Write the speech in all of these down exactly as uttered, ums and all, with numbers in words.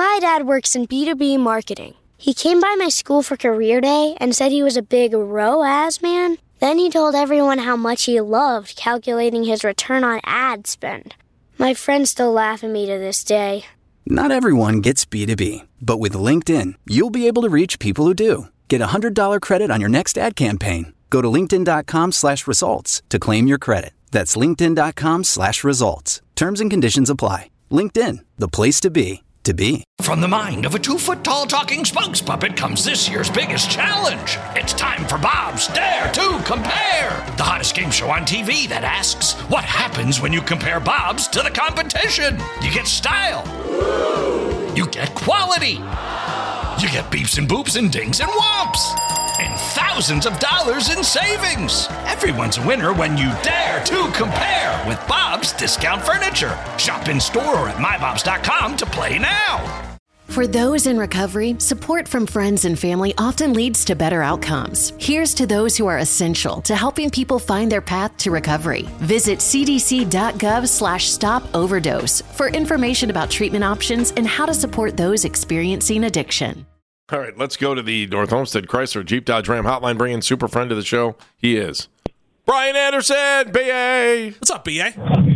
My dad works in B two B marketing. He came by my school for career day and said he was a big R O A S man. Then he told everyone how much he loved calculating his return on ad spend. My friends still laugh at me to this day. Not everyone gets B two B, but with LinkedIn, you'll be able to reach people who do. Get a one hundred dollars credit on your next ad campaign. Go to linkedin.com slash results to claim your credit. That's linkedin.com slash results. Terms and conditions apply. LinkedIn, the place to be, to be. From the mind of a two-foot-tall talking spokes puppet comes this year's biggest challenge. It's time for Bob's Dare to Compare, the hottest game show on T V that asks, what happens when you compare Bob's to the competition? You get style. You get quality. You get beeps and boops and dings and whomps. And thousands of dollars in savings. Everyone's a winner when you dare to compare with Bob's Discount Furniture. Shop in store or at my bobs dot com to play now. For those in recovery, support from friends and family often leads to better outcomes. Here's to those who are essential to helping people find their path to recovery. Visit cdc.gov slash stop overdose for information about treatment options and how to support those experiencing addiction. All right, let's go to the North Homestead Chrysler Jeep Dodge Ram hotline. Bring in super friend of the show. He is Brian Anderson, B A. What's up, B A?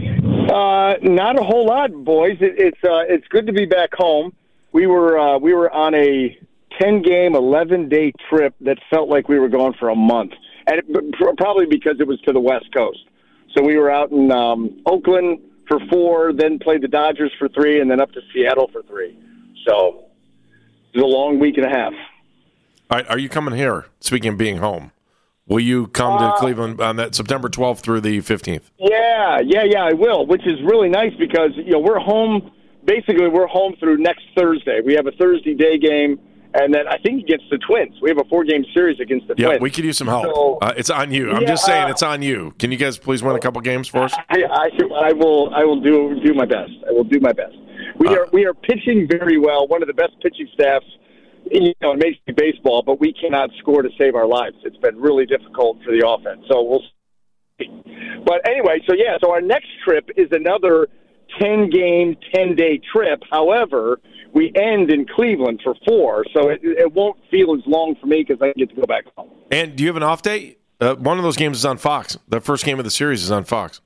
Uh, not a whole lot, boys. It, it's uh, it's good to be back home. We were uh, we were on a ten-game, eleven-day trip that felt like we were going for a month, and it, probably because it was to the West Coast. So we were out in um, Oakland for four, then played the Dodgers for three, and then up to Seattle for three. So it was a long week and a half. All right, are you coming here? Speaking of being home, will you come uh, to Cleveland on that September twelfth through the fifteenth? Yeah, yeah, yeah, I will, which is really nice because you know we're home. Basically, we're home through next Thursday. We have a Thursday day game, and then I think against the Twins. We have a four-game series against the yeah, Twins. Yeah, we could use some help. So, uh, it's on you. I'm yeah, just saying uh, it's on you. Can you guys please win a couple games for us? I, I, I will. I will do do my best. I will do my best. We uh, are we are pitching very well. One of the best pitching staffs, you know, in Major League Baseball. But we cannot score to save our lives. It's been really difficult for the offense. So we'll see. But anyway, so yeah. So our next trip is another ten-game, ten-day trip. However, we end in Cleveland for four, so it, it won't feel as long for me because I get to go back home. And do you have an off day? Uh, one of those games is on Fox. The first game of the series is on Fox.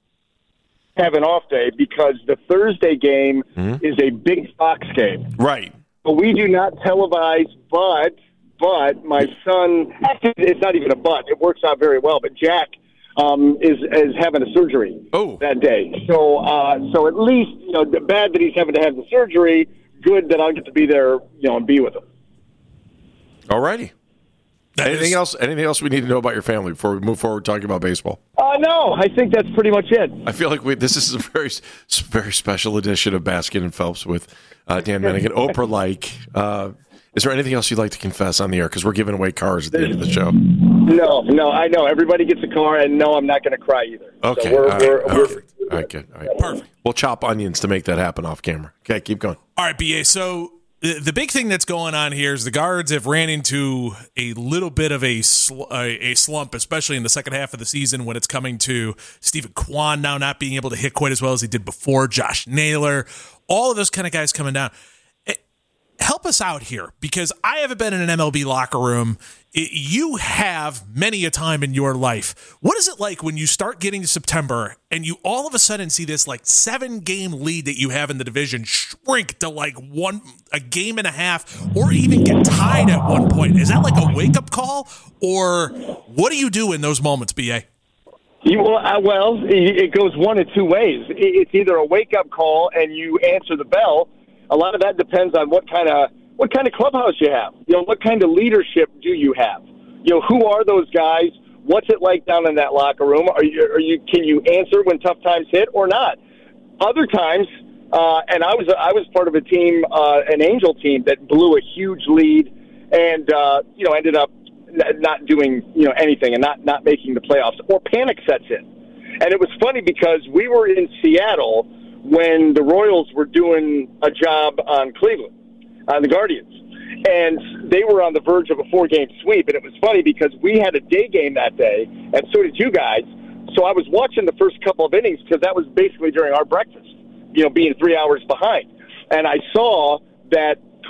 I have an off day because the Thursday game mm-hmm. is a big Fox game. Right. But we do not televise, but, but my son, actually, it's not even a but. It works out very well, but Jack Um, is is having a surgery oh. that day. So uh, so at least, you know, bad that he's having to have the surgery, good that I'll get to be there, you know, and be with him. All righty. That anything is... else anything else we need to know about your family before we move forward talking about baseball? Uh, no, I think that's pretty much it. I feel like we, this is a very very special edition of Baskin and Phelps with uh, Dan Menningen, Oprah-like. Uh, is there anything else you'd like to confess on the air? Because we're giving away cars at the end of the show. No, no, I know. Everybody gets a car, and no, I'm not going to cry either. Okay. So we're, all right. we're, All we're, right. All right, good. All right. Perfect. We'll chop onions to make that happen off camera. Okay, keep going. All right, B A. So the, the big thing that's going on here is the Guards have ran into a little bit of a, sl- a, a slump, especially in the second half of the season when it's coming to Stephen Kwan now not being able to hit quite as well as he did before, Josh Naylor, all of those kind of guys coming down. Help us out here, because I haven't been in an M L B locker room. It, you have many a time in your life. What is it like when you start getting to September and you all of a sudden see this like seven game lead that you have in the division shrink to like one, a game and a half, or even get tied at one point? Is that like a wake up call, or what do you do in those moments, B A? You, well, uh, well, it goes one of two ways. It's either a wake up call and you answer the bell. A lot of that depends on what kind of what kind of clubhouse you have. You know, what kind of leadership do you have? You know, who are those guys? What's it like down in that locker room? Are you, are you can you answer when tough times hit or not? Other times, uh, and I was I was part of a team, uh, an Angel team that blew a huge lead, and uh, you know ended up not doing you know anything and not not making the playoffs, or panic sets in. And it was funny because we were in Seattle when the Royals were doing a job on Cleveland, on the Guardians. And they were on the verge of a four-game sweep. And it was funny because we had a day game that day, and so did you guys. So I was watching the first couple of innings because that was basically during our breakfast, you know, being three hours behind. And I saw that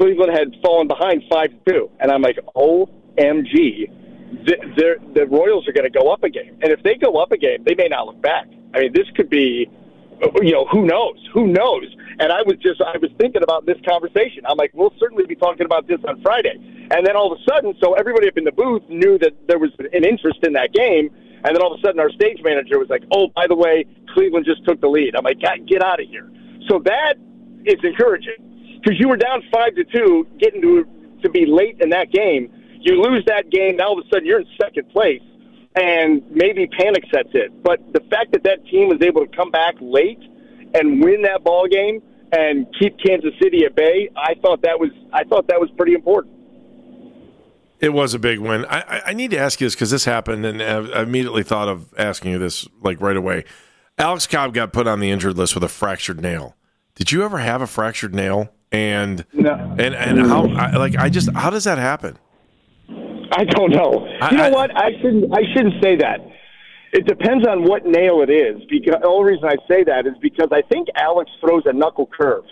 Cleveland had fallen behind five to two, and I'm like, O M G, the, the Royals are going to go up a game, and if they go up a game, they may not look back. I mean, this could be, you know, who knows? Who knows? And I was just, I was thinking about this conversation. I'm like, we'll certainly be talking about this on Friday. And then all of a sudden, so everybody up in the booth knew that there was an interest in that game. And then all of a sudden, our stage manager was like, oh, by the way, Cleveland just took the lead. I'm like, God, get out of here. So that is encouraging because you were down five to two, getting to to be late in that game. You lose that game, now all of a sudden you're in second place, and maybe panic sets in. But the fact that that team was able to come back late and win that ball game and keep Kansas City at bay, I thought that was I thought that was pretty important. It was a big win. I, I need to ask you this because this happened, and I immediately thought of asking you this like right away. Alex Cobb got put on the injured list with a fractured nail. Did you ever have a fractured nail? And no. and and how I, like I just how does that happen? I don't know. I, you know I, what? I shouldn't. I shouldn't say that. It depends on what nail it is. Because the only reason I say that is because I think Alex throws a knuckle curve.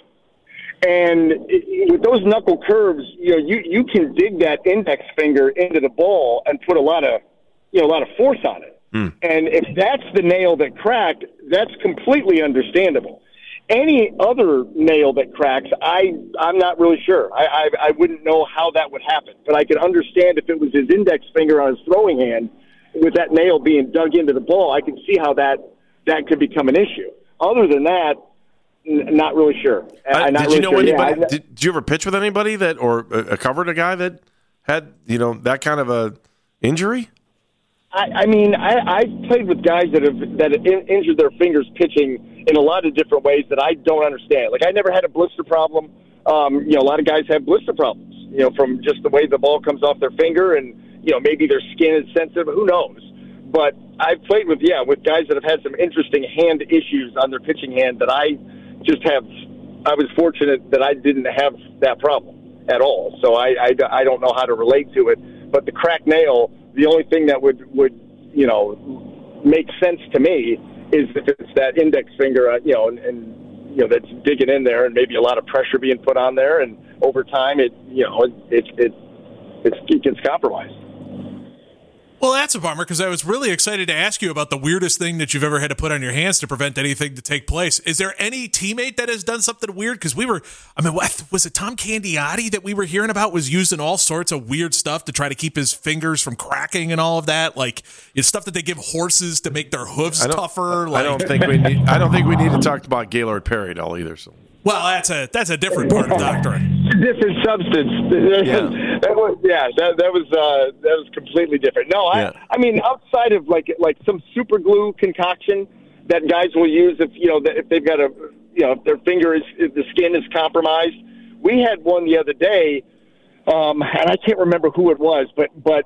And with those knuckle curves, you know, you, you can dig that index finger into the ball and put a lot of, you know, a lot of force on it. Mm. And if that's the nail that cracked, that's completely understandable. Any other nail that cracks, I, I'm not really sure. I, I, I wouldn't know how that would happen. But I could understand if it was his index finger on his throwing hand, with that nail being dug into the ball, I can see how that, that could become an issue. Other than that, not really sure. I, not did really you know sure. anybody? Yeah, did, did you ever pitch with anybody that, or uh, covered a guy that had, you know, that kind of a injury? I, I mean, I, I played with guys that have that have in, injured their fingers pitching in a lot of different ways that I don't understand. Like I never had a blister problem. Um, you know, a lot of guys have blister problems. You know, from just the way the ball comes off their finger, and you know, maybe their skin is sensitive. Who knows? But I've played with yeah with guys that have had some interesting hand issues on their pitching hand that I. Just have, I was fortunate that I didn't have that problem at all. So I, I, I don't know how to relate to it. But the cracked nail, the only thing that would, would you know, make sense to me is if it's that index finger, uh, you know, and, and, you know, that's digging in there and maybe a lot of pressure being put on there. And over time, it, you know, it, it, it, it, it gets compromised. Well, that's a bummer because I was really excited to ask you about the weirdest thing that you've ever had to put on your hands to prevent anything to take place. Is there any teammate that has done something weird? Because we were, I mean, what, was it Tom Candiotti that we were hearing about was using all sorts of weird stuff to try to keep his fingers from cracking and all of that? Like, it's stuff that they give horses to make their hooves tougher. Like, I don't think we need. I don't think we need to talk about Gaylord Perry at all either. So. Well, that's a that's a different part of doctrine. Different substance. Yeah. that was yeah. That that was uh, that was completely different. No, I yeah. I mean outside of like like some super glue concoction that guys will use if you know if they've got a you know if their finger is if the skin is compromised. We had one the other day, um, and I can't remember who it was, but but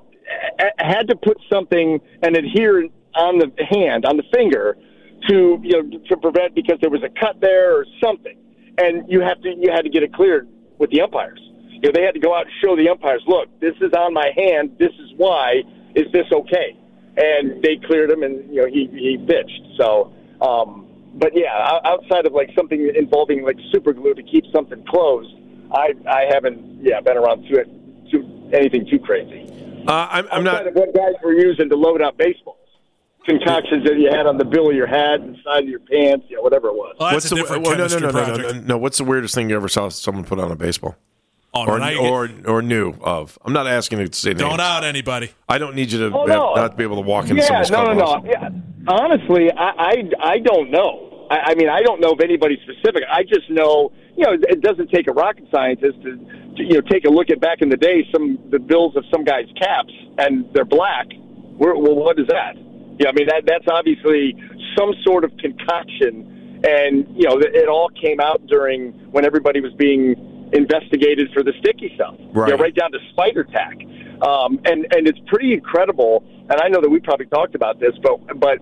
had to put something and adhere on the hand on the finger to you know to prevent because there was a cut there or something. And you have to you had to get it cleared with the umpires. You know, they had to go out and show the umpires, look, this is on my hand. This is why. Is this okay? And they cleared him, and you know he he pitched. So, um, but yeah, outside of like something involving like super glue to keep something closed, I I haven't yeah been around to it too anything too crazy. Uh, I'm, I'm outside not. of what guys were using to load up baseballs. Concoctions that you had on the bill of your hat, inside of your pants, you know, whatever it was. Well, that's what's a the, different well, no, no, chemistry no, no, project. no, no, no. What's the weirdest thing you ever saw someone put on a baseball? Oh, or, no, or, or knew of? I'm not asking you to say names. Don't out anybody. I don't need you to oh, have, no. not be able to walk into yeah, someone's no, no, clubhouse. no, yeah. Honestly, I, I, I don't know. I, I mean, I don't know of anybody specific. I just know, you know, it doesn't take a rocket scientist to, to you know, take a look at back in the day, some the bills of some guys' caps, and they're black. We're, well, what is that? Yeah, I mean, that that's obviously some sort of concoction, and, you know, it all came out during when everybody was being investigated for the sticky stuff, right, you know, right down to spider tack. Um, and, and it's pretty incredible, and I know that we probably talked about this, but but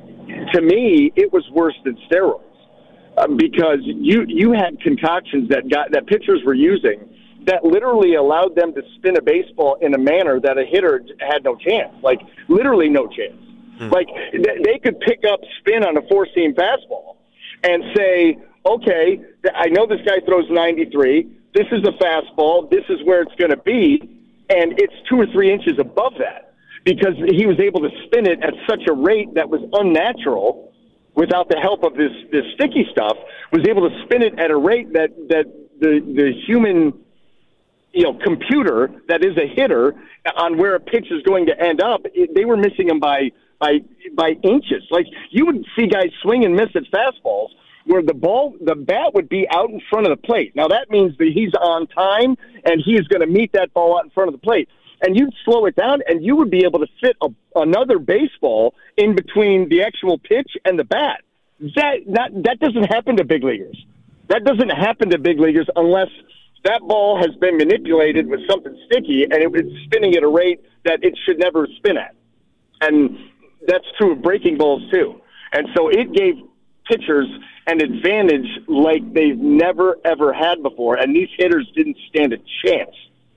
to me, it was worse than steroids um, because you you had concoctions that got that pitchers were using that literally allowed them to spin a baseball in a manner that a hitter had no chance, like literally no chance. Hmm. Like they could pick up spin on a four-seam fastball and say, okay, I know this guy throws ninety-three. this is a fastball, this is where it's going to be, and it's two or three inches above that because he was able to spin it at such a rate that was unnatural without the help of this, this sticky stuff, was able to spin it at a rate that, that the, the human – you know, computer that is a hitter on where a pitch is going to end up, it, they were missing him by, by, by inches. Like you would see guys swing and miss at fastballs where the ball, the bat would be out in front of the plate. Now that means that he's on time and he is going to meet that ball out in front of the plate. And you'd slow it down and you would be able to fit a, another baseball in between the actual pitch and the bat. That, not, that doesn't happen to big leaguers. That doesn't happen to big leaguers unless that ball has been manipulated with something sticky and it was spinning at a rate that it should never spin at. And that's true of breaking balls too. And so it gave pitchers an advantage like they've never, ever had before. And these hitters didn't stand a chance.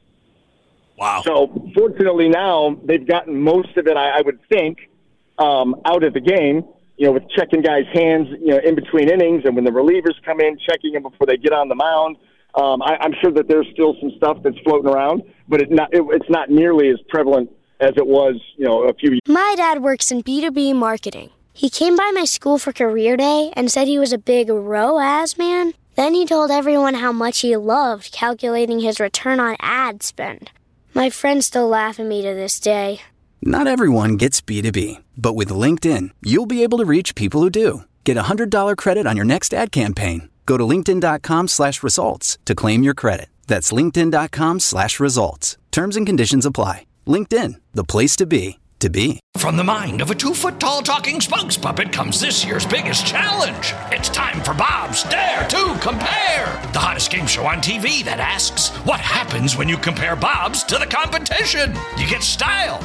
Wow. So fortunately now they've gotten most of it, I, I would think, um, out of the game, you know, with checking guys' hands, you know, in between innings and when the relievers come in, checking them before they get on the mound. Um, I, I'm sure that there's still some stuff that's floating around, but it's not, it, it's not nearly as prevalent as it was, you know, a few years ago. My dad works in B two B marketing. He came by my school for career day and said he was a big R O A S man. Then he told everyone how much he loved calculating his return on ad spend. My friends still laugh at me to this day. Not everyone gets B two B, but with LinkedIn, you'll be able to reach people who do. Get a one hundred dollars credit on your next ad campaign. Go to linkedin.com slash results to claim your credit. That's linkedin.com slash results. Terms and conditions apply. LinkedIn, the place to be, to be. From the mind of a two-foot-tall talking Spunks puppet comes this year's biggest challenge. It's time for Bob's Dare to Compare, the hottest game show on T V that asks, what happens when you compare Bob's to the competition? You get style.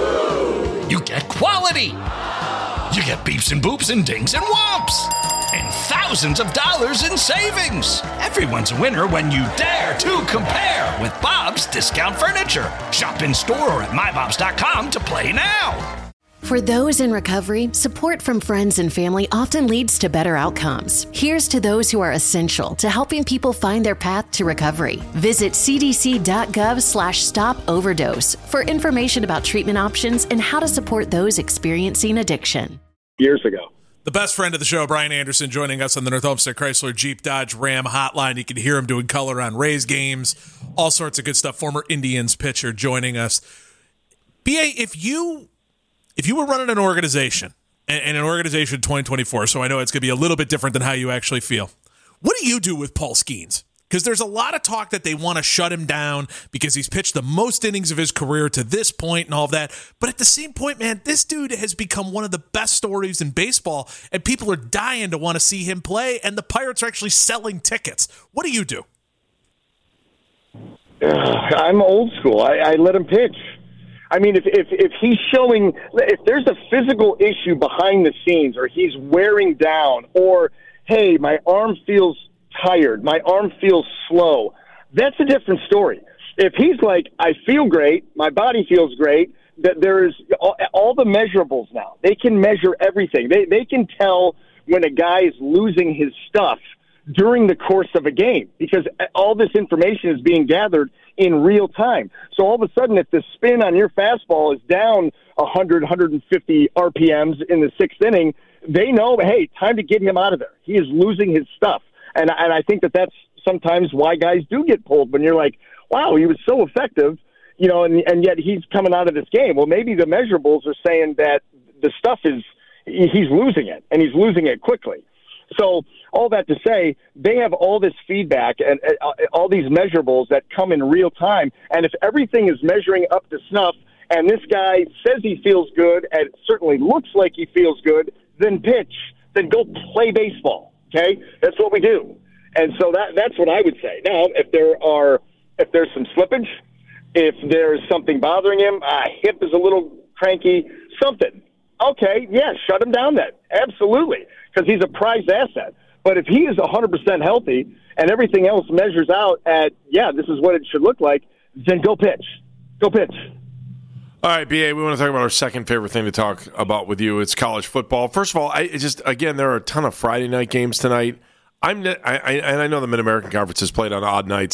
You get quality. You get beeps and boops and dings and whomps. And thousands of dollars in savings. Everyone's a winner when you dare to compare with Bob's Discount Furniture. Shop in store or at my bobs dot com to play now. For those in recovery, support from friends and family often leads to better outcomes. Here's to those who are essential to helping people find their path to recovery. Visit cdc.gov slash stop overdose for information about treatment options and how to support those experiencing addiction. Years ago. The best friend of the show, Brian Anderson, joining us on the North Olmsted Chrysler Jeep Dodge Ram hotline. You can hear him doing color on Rays games, all sorts of good stuff. Former Indians pitcher joining us. B A, if you if you were running an organization, and, and an organization in twenty twenty-four, so I know it's going to be a little bit different than how you actually feel, what do you do with Paul Skeens? Because there's a lot of talk that they want to shut him down because he's pitched the most innings of his career to this point and all of that. But at the same point, man, this dude has become one of the best stories in baseball, and people are dying to want to see him play, and the Pirates are actually selling tickets. What do you do? Uh, I'm old school. I, I let him pitch. I mean, if, if if he's showing, if there's a physical issue behind the scenes, or he's wearing down, or, hey, my arm feels tired, my arm feels slow, that's a different story. If he's like, I feel great, my body feels great, that there is all, all the measurables now. They can measure everything. They they can tell when a guy is losing his stuff during the course of a game because all this information is being gathered in real time. So all of a sudden, if the spin on your fastball is down one hundred, one hundred fifty R P Ms in the sixth inning, they know, hey, time to get him out of there. He is losing his stuff. And and I think that that's sometimes why guys do get pulled when you're like, wow, he was so effective, you know, and, and yet he's coming out of this game. Well, maybe the measurables are saying that the stuff is, he's losing it, and he's losing it quickly. So all that to say, they have all this feedback and uh, all these measurables that come in real time. And if everything is measuring up to snuff and this guy says he feels good and it certainly looks like he feels good, then pitch, then go play baseball. Okay, that's what we do, and so that that's what I would say. Now, if there are if there's some slippage, if there's something bothering him, uh, hip is a little cranky, something. Okay, yeah, shut him down then, absolutely, because he's a prized asset. But if he is one hundred percent healthy and everything else measures out at yeah, this is what it should look like, then go pitch, go pitch. All right, B A, we want to talk about our second favorite thing to talk about with you. It's college football. First of all, I it just again, there are a ton of Friday night games tonight. I'm I, I, and I know the Mid-American Conference is played on odd nights,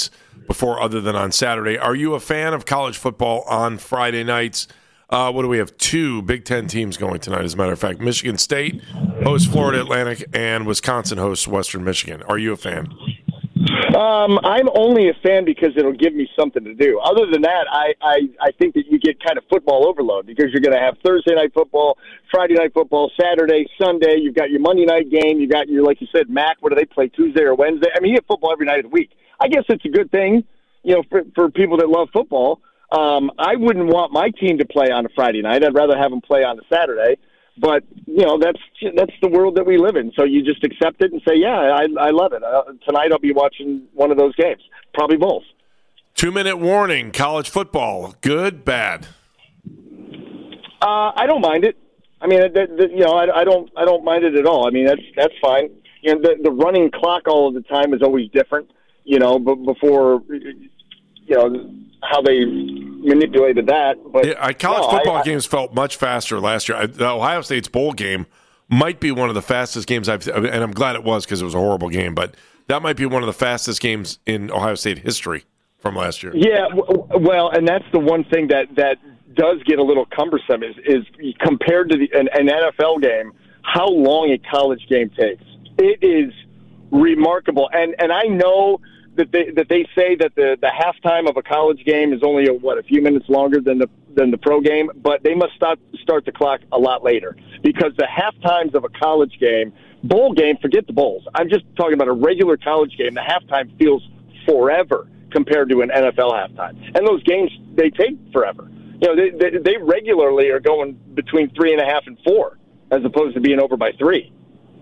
before other than on Saturday. Are you a fan of college football on Friday nights? Uh, what do we have? Two Big Ten teams going tonight, as a matter of fact. Michigan State hosts Florida Atlantic, and Wisconsin hosts Western Michigan. Are you a fan? Um, I'm only a fan because it'll give me something to do. Other than that, I, I, I think that you get kind of football overload because you're going to have Thursday night football, Friday night football, Saturday, Sunday. You've got your Monday night game. You got your, like you said, M A C. What do they play, Tuesday or Wednesday? I mean, you have football every night of the week. I guess it's a good thing, you know, for, for people that love football. Um, I wouldn't want my team to play on a Friday night. I'd rather have them play on a Saturday. But, you know, that's that's the world that we live in. So you just accept it and say, yeah, I, I love it. Uh, tonight I'll be watching one of those games, probably both. Two-minute warning, college football, good, bad? Uh, I don't mind it. I mean, the, the, you know, I, I don't I don't mind it at all. I mean, that's that's fine. You know, the, the running clock all of the time is always different, you know, but before, you know, how they manipulated that. But yeah, college no, football I, games felt much faster last year. The Ohio State's bowl game might be one of the fastest games I've, and I'm glad it was because it was a horrible game, but that might be one of the fastest games in Ohio State history from last year. Yeah, well, and that's the one thing that, that does get a little cumbersome is, is compared to the, an, an N F L game, how long a college game takes. It is remarkable. And, and I know that they that they say that the, the halftime of a college game is only a, what a few minutes longer than the than the pro game, but they must start start the clock a lot later because the halftimes of a college game, bowl game, forget the bowls. I'm just talking about a regular college game. The halftime feels forever compared to an N F L halftime, and those games they take forever. You know, they they, they regularly are going between three and a half and four, as opposed to being over by three.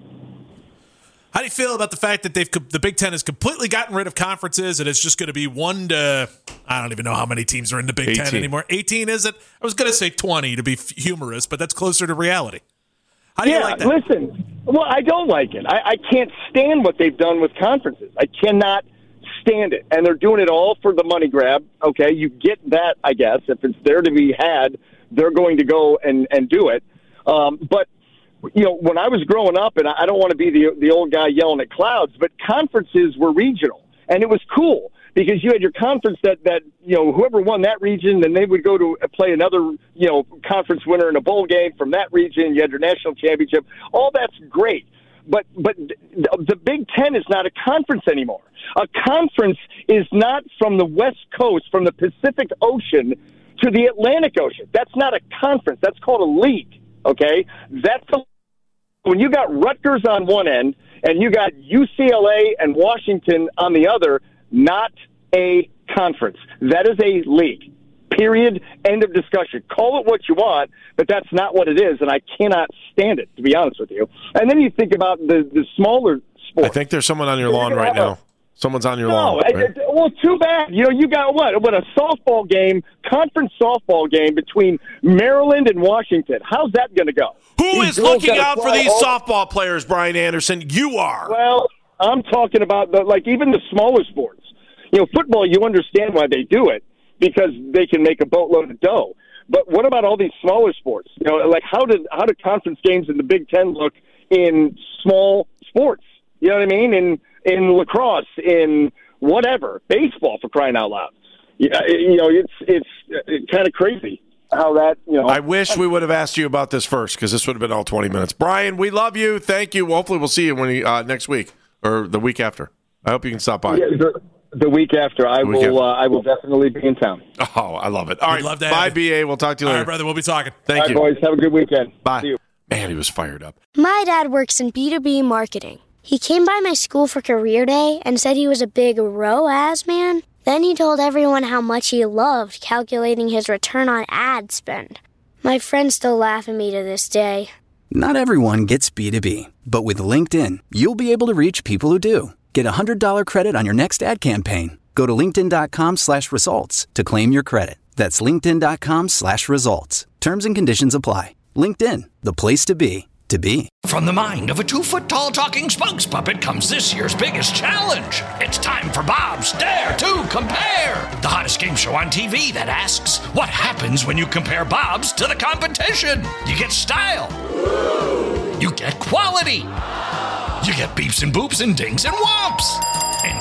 How do you feel about the fact that they've the Big Ten has completely gotten rid of conferences and it's just going to be one to, I don't even know how many teams are in the Big eighteen Ten anymore. eighteen, is it? I was going to say twenty to be humorous, but that's closer to reality. How do yeah, you like that? Listen, well, I don't like it. I, I can't stand what they've done with conferences. I cannot stand it. And they're doing it all for the money grab. Okay, you get that, I guess. If it's there to be had, they're going to go and, and do it. Um, but you know, when I was growing up, and I don't want to be the the old guy yelling at clouds, but conferences were regional, and it was cool because you had your conference that, that you know, whoever won that region, then they would go to play another, you know, conference winner in a bowl game from that region. You had your national championship. All that's great, but but the Big Ten is not a conference anymore. A conference is not from the West Coast, from the Pacific Ocean to the Atlantic Ocean. That's not a conference. That's called a league. Okay, that's a, when you got Rutgers on one end and you got U C L A and Washington on the other, not a conference. That is a league. Period. End of discussion. Call it what you want, but that's not what it is, and I cannot stand it, to be honest with you. And then you think about the, the smaller sports. I think there's someone on your lawn right now. A, Someone's on your no, lawn. Right? Right? Well, too bad. You know, you got what? What a softball game, conference softball game between Maryland and Washington. How's that going to go? Who these is looking out for these all- softball players, Brian Anderson? You are. Well, I'm talking about the like even the smaller sports. You know, football. You understand why they do it because they can make a boatload of dough. But what about all these smaller sports? You know, like how did how do conference games in the Big Ten look in small sports? You know what I mean? In in lacrosse, in whatever, baseball, for crying out loud. Yeah, you know, it's it's kind of crazy how that, you know. I wish we would have asked you about this first because this would have been all twenty minutes. Brian, we love you. Thank you. Hopefully we'll see you when you, uh, next week or the week after. I hope you can stop by. Yeah, the, the week after, I week will. after. Uh, I will definitely be in town. Oh, I love it. All We'd right, love to bye, have B A. We'll talk to you All later. right, brother. We'll be talking. Thank All you. right, boys. Have a good weekend. Bye. See you. Man, he was fired up. My dad works in B two B marketing. He came by my school for career day and said he was a big R O A S man. Then he told everyone how much he loved calculating his return on ad spend. My friends still laugh at me to this day. Not everyone gets B two B, but with LinkedIn, you'll be able to reach people who do. Get a one hundred dollars credit on your next ad campaign. Go to linkedin.com slash results to claim your credit. That's linkedin.com slash results. Terms and conditions apply. LinkedIn, the place to be, to be. From the mind of a two-foot-tall talking Spunks puppet comes this year's biggest challenge. It's time for Bob's Dare to Compare, the hottest game show on T V that asks, what happens when you compare Bob's to the competition? You get style. You get quality. You get beeps and boops and dings and whomps. And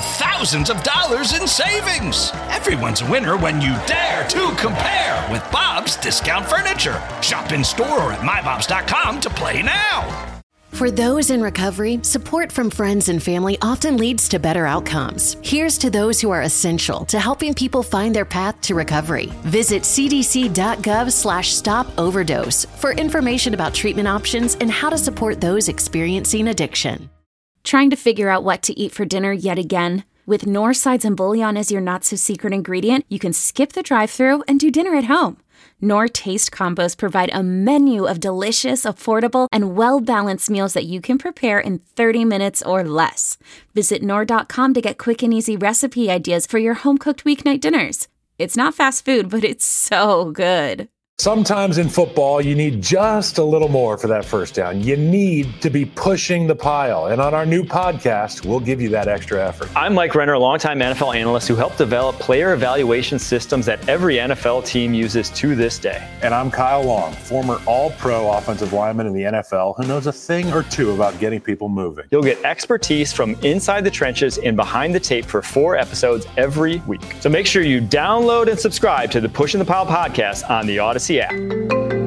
thousands of dollars in savings. Everyone's a winner when you dare to compare with Bob's Discount Furniture. Shop in store or at my bobs dot com to play now. For those in recovery, support from friends and family often leads to better outcomes. Here's to those who are essential to helping people find their path to recovery. Visit cdc.gov slash stop overdose for information about treatment options and how to support those experiencing addiction. Trying to figure out what to eat for dinner yet again? With Knorr sides and bouillon as your not-so-secret ingredient, you can skip the drive-thru and do dinner at home. Knorr Taste Combos provide a menu of delicious, affordable, and well-balanced meals that you can prepare in thirty minutes or less. Visit Knorr dot com to get quick and easy recipe ideas for your home-cooked weeknight dinners. It's not fast food, but it's so good. Sometimes in football, you need just a little more for that first down. You need to be pushing the pile. And on our new podcast, we'll give you that extra effort. I'm Mike Renner, a longtime N F L analyst who helped develop player evaluation systems that every N F L team uses to this day. And I'm Kyle Long, former all-pro offensive lineman in the N F L who knows a thing or two about getting people moving. You'll get expertise from inside the trenches and behind the tape for four episodes every week. So make sure you download and subscribe to the Pushing the Pile podcast on the Odyssey app.